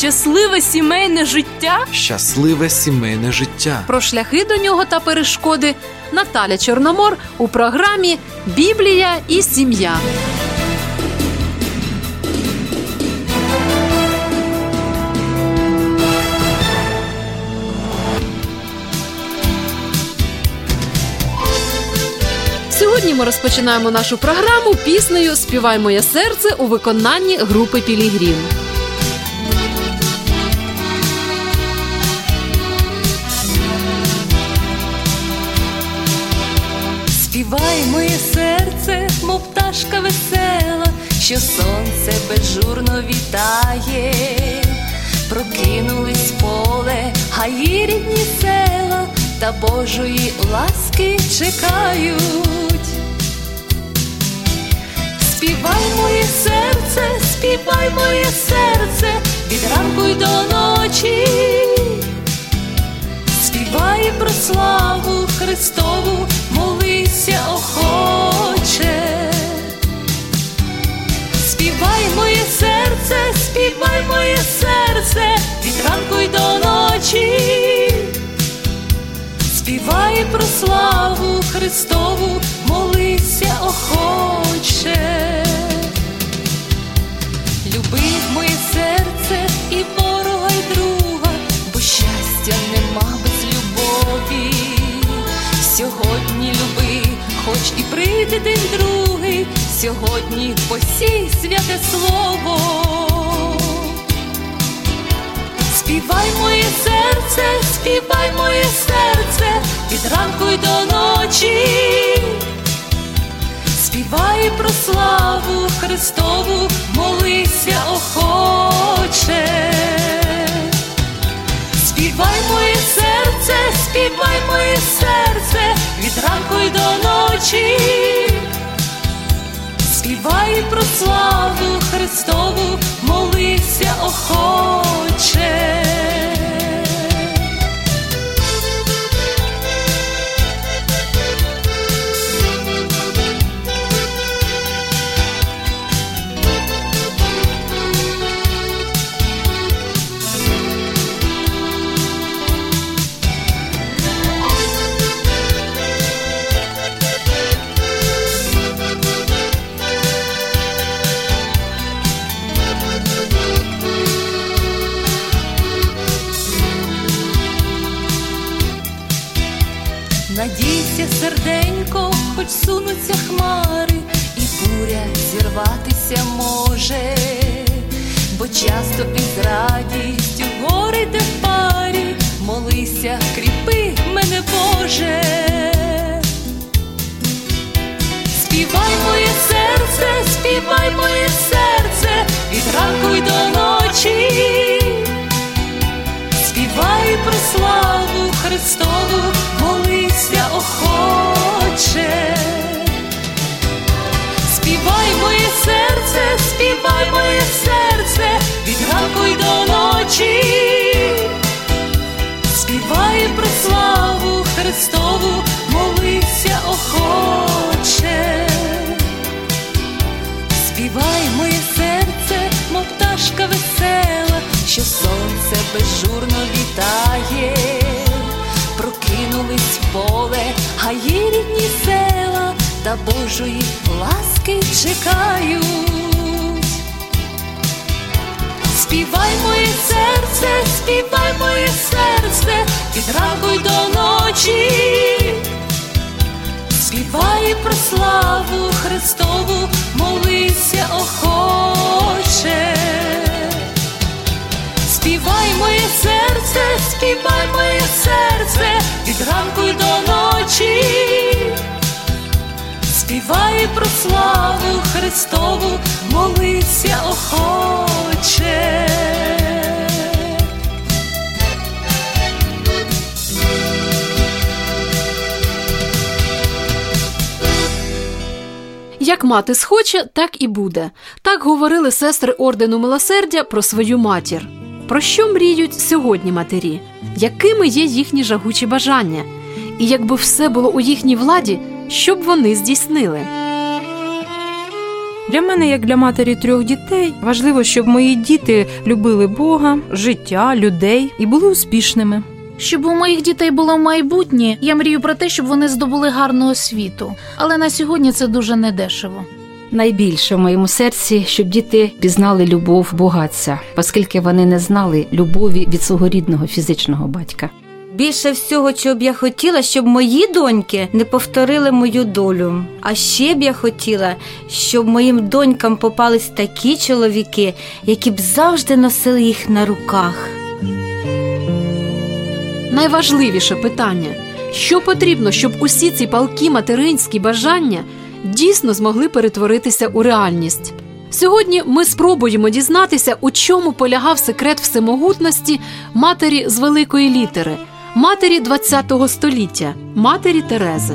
щасливе сімейне життя? Щасливе сімейне життя. Про шляхи до нього та перешкоди Наталя Чорномор у програмі «Біблія і сім'я». Сьогодні ми розпочинаємо нашу програму піснею «Співай моє серце» у виконанні групи «Пілігрім». Співай моє серце, мов пташка весела, що сонце безжурно вітає. Прокинулись поле, гаї рідні села, та Божої ласки чекають. Співай моє серце, від ранку й до ночі. Співай про славу Христову, молися охоче. Співай моє серце, від ранку й до ночі. Співай про славу Христову, молися охоче. Люби моє серце і ворога, й друга, бо щастя нема без любові. Сьогодні люби, хоч і прийде день другий, сьогодні посій святе слово. Співай моє серце, від ранку й до ночі. Співай про славу Христову, молися охоче. Співай моє серце, від ранку й до ночі. Співай про славу Христову, молися охоче. Надійся, серденько, хоч сунуться хмари, і буря зірватися може, бо часто із радістю горите в парі, молися, кріпи мене, Боже. Співай моє серце, від ранку й до ночі. Співай про славу Христову, молися охоче. Співай моє серце, від ранку й до ночі. Співай про славу Христову, молися охоче. Співай моє серце, мов пташка весела, що сонце безжурно вітає. Прокинулись в поле, гаї рідні села, та Божої ласки чекають. Співай моє серце, від ранку й до ночі. Співай про славу Христову, молися охоче. Співай моє серце, від ранку й до ночі. Співай про славу Христову, молися охоче. Як мати схоче, так і буде. Так говорили сестри Ордену Милосердя про свою матір. Про що мріють сьогодні матері? Якими є їхні жагучі бажання? І якби все було у їхній владі, що б вони здійснили? Для мене, як для матері 3 дітей, важливо, щоб мої діти любили Бога, життя, людей і були успішними. Щоб у моїх дітей було майбутнє, я мрію про те, щоб вони здобули гарну освіту. Але на сьогодні це дуже недешево. Найбільше в моєму серці, щоб діти пізнали любов Бога Отця, оскільки вони не знали любові від свого рідного фізичного батька. Більше всього, чого б я хотіла, щоб мої доньки не повторили мою долю. А ще б я хотіла, щоб моїм донькам попались такі чоловіки, які б завжди носили їх на руках. Найважливіше питання – що потрібно, щоб усі ці палкі материнські бажання дійсно змогли перетворитися у реальність? Сьогодні ми спробуємо дізнатися, у чому полягав секрет всемогутності матері з великої літери, матері ХХ століття, матері Терези.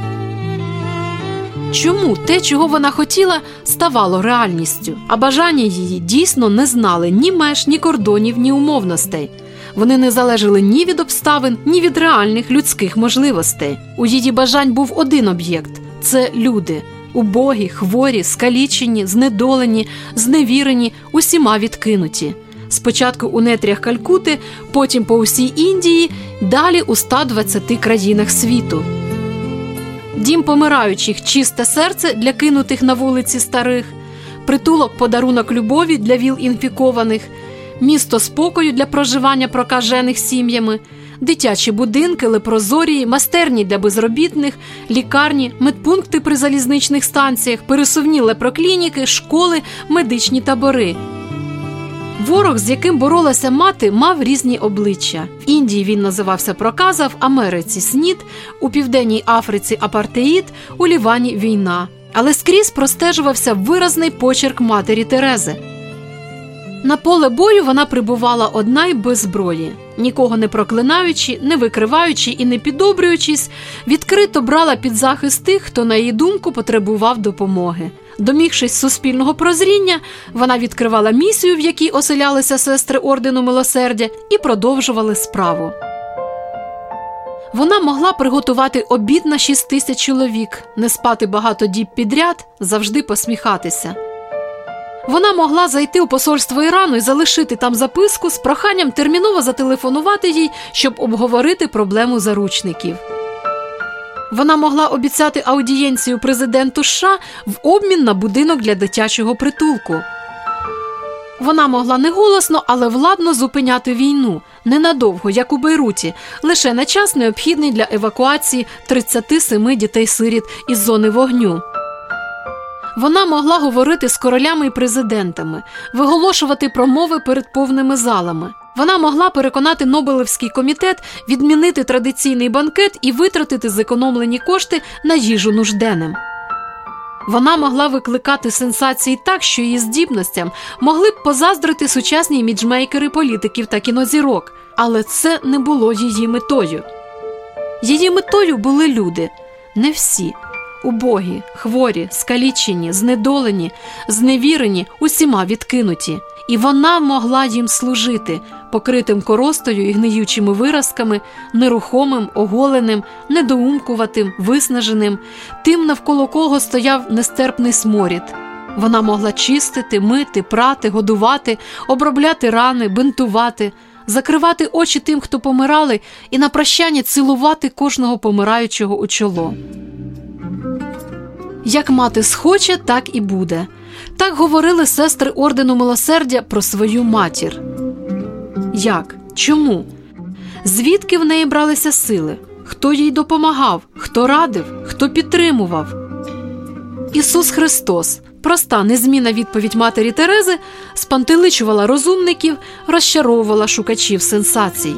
Чому те, чого вона хотіла, ставало реальністю, а бажання її дійсно не знали ні меж, ні кордонів, ні умовностей? Вони не залежали ні від обставин, ні від реальних людських можливостей. У її бажань був один об'єкт – це люди. Убогі, хворі, скалічені, знедолені, зневірені, усіма відкинуті. Спочатку у нетрях Калькути, потім по усій Індії, далі у 120 країнах світу. Дім помираючих – чисте серце для кинутих на вулиці старих, притулок – подарунок любові для віл інфікованих, місто спокою для проживання прокажених сім'ями, дитячі будинки, лепрозорії, майстерні для безробітних, лікарні, медпункти при залізничних станціях, пересувні лепроклініки, школи, медичні табори. Ворог, з яким боролася мати, мав різні обличчя. В Індії він називався проказа, в Америці – снід, у Південній Африці – апартеїд, у Лівані – війна. Але скрізь простежувався виразний почерк матері Терези. На поле бою вона прибувала одна й без зброї. Нікого не проклинаючи, не викриваючи і не підобрюючись, відкрито брала під захист тих, хто, на її думку, потребував допомоги. Домігшись суспільного прозріння, вона відкривала місію, в якій оселялися сестри Ордену Милосердя, і продовжували справу. Вона могла приготувати обід на 6 тисяч чоловік, не спати багато діб підряд, завжди посміхатися. Вона могла зайти у посольство Ірану і залишити там записку з проханням терміново зателефонувати їй, щоб обговорити проблему заручників. Вона могла обіцяти аудієнцію президенту США в обмін на будинок для дитячого притулку. Вона могла не голосно, але владно зупиняти війну, ненадовго, як у Бейруті, лише на час, необхідний для евакуації 37 дітей-сиріт із зони вогню. Вона могла говорити з королями і президентами, виголошувати промови перед повними залами. Вона могла переконати Нобелівський комітет відмінити традиційний банкет і витратити зекономлені кошти на їжу нужденним. Вона могла викликати сенсації так, що її здібностям могли б позаздрити сучасні іміджмейкери політиків та кінозірок. Але це не було її метою. Її метою були люди. Не всі. Убогі, хворі, скалічені, знедолені, зневірені, усіма відкинуті. І вона могла їм служити, покритим коростою і гниючими виразками, нерухомим, оголеним, недоумкуватим, виснаженим, тим, навколо кого стояв нестерпний сморід. Вона могла чистити, мити, прати, годувати, обробляти рани, бинтувати, закривати очі тим, хто помирали, і на прощання цілувати кожного помираючого у чоло. Як мати схоче, так і буде. Так говорили сестри Ордену Милосердя про свою матір. Як? Чому? Звідки в неї бралися сили? Хто їй допомагав? Хто радив? Хто підтримував? Ісус Христос. Проста, незмінна відповідь матері Терези спантеличувала розумників, розчаровувала шукачів сенсацій.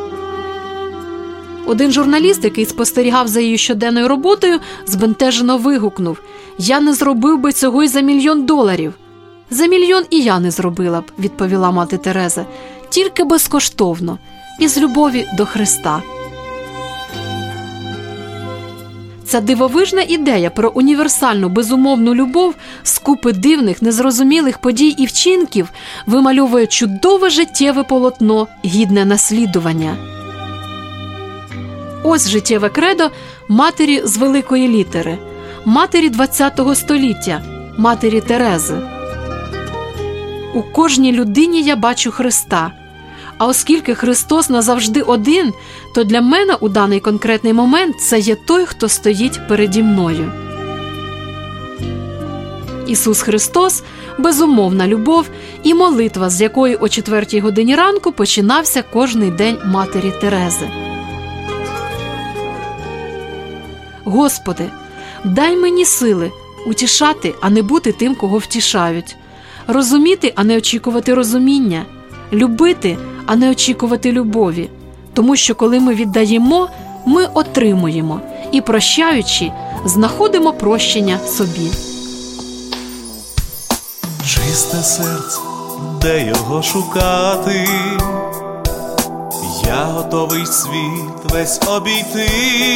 Один журналіст, який спостерігав за її щоденною роботою, збентежено вигукнув: «Я не зробив би цього й за $1 мільйон». «За $1 мільйон і я не зробила б», – відповіла мати Тереза, – «тільки безкоштовно, із любові до Христа». Ця дивовижна ідея про універсальну безумовну любов з купи дивних, незрозумілих подій і вчинків вимальовує чудове життєве полотно, гідне наслідування. Ось життєве кредо матері з великої літери, матері ХХ століття, матері Терези. У кожній людині я бачу Христа. А оскільки Христос назавжди один, то для мене у даний конкретний момент це є той, хто стоїть переді мною. Ісус Христос – безумовна любов і молитва, з якої о 4 годині ранку починався кожний день матері Терези. Господи, дай мені сили утішати, а не бути тим, кого втішають, розуміти, а не очікувати розуміння, любити, а не очікувати любові. Тому що коли ми віддаємо, ми отримуємо і, прощаючи, знаходимо прощення собі. Чисте серце, де його шукати? Я готовий світ весь обійти.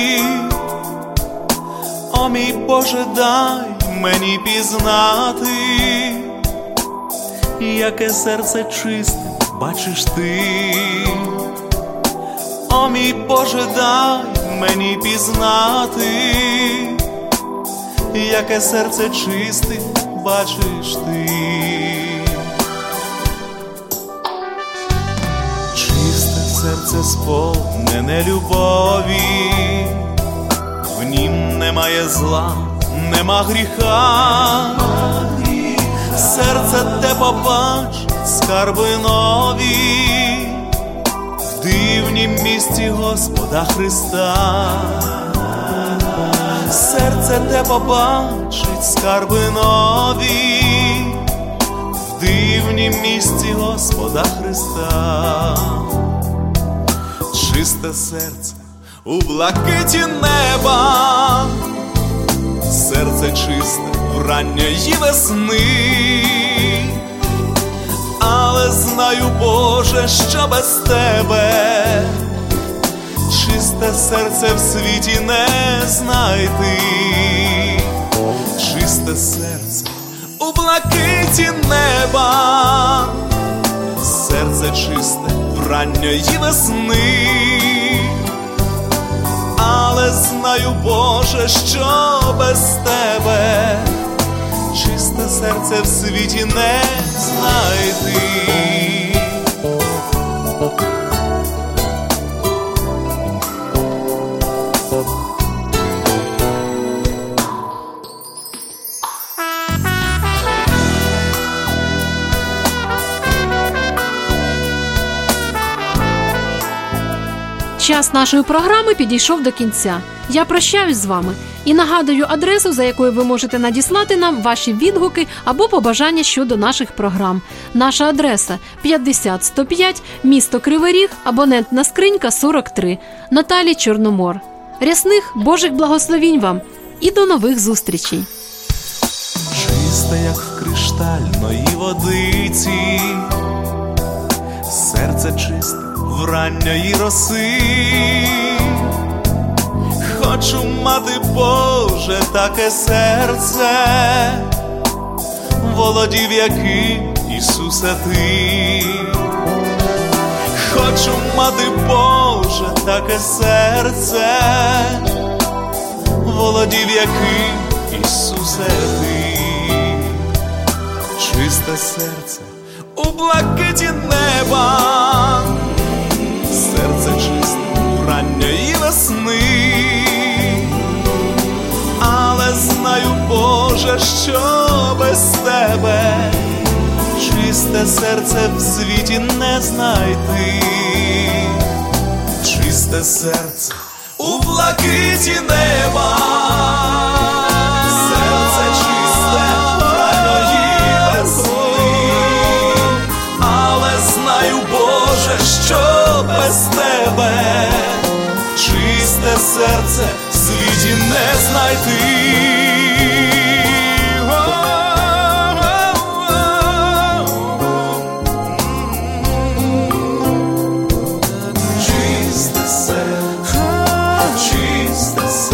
О мій Боже, дай мені пізнати, яке серце чисте бачиш ти. О мій Боже, дай мені пізнати, яке серце чисте бачиш ти. Чисте серце сповнене любові, в нім немає зла, нема гріха. Серце те побачить скарби нові, в дивнім місті Господа Христа. Серце те побачить скарби нові, в дивнім місті Господа Христа. Чисте серце у блакиті неба, серце чисте в ранньої весни. Але знаю, Боже, що без Тебе чисте серце в світі не знайти. Чисте серце у блакиті неба, серце чисте в ранньої весни. Але знаю, Боже, що без Тебе чисте серце в світі не знайти. Час нашої програми підійшов до кінця. Я прощаюсь з вами і нагадую адресу, за якою ви можете надіслати нам ваші відгуки або побажання щодо наших програм. Наша адреса 50105, місто Кривий Ріг, абонентна скринька 43, Наталі Чорномор. Рясних Божих благословінь вам і до нових зустрічей. Чисте, як в криштальної водиці, серце чисте в ранньої роси. Хочу мати, Боже, таке серце, володів яким, Ісусе, Ти. Хочу мати, Боже, таке серце, володів яким, Ісусе, Ти. Чисте серце у блакиті неба, серце чисте в ранньої весни. Але знаю, Боже, що без Тебе чисте серце в світі не знайти. Чисте серце у блакиті неба, серце чисте в ранньої весни. Але знаю, Боже, що без Тебе чисте серце в світі не знайти. Чисте серце, чисте серце.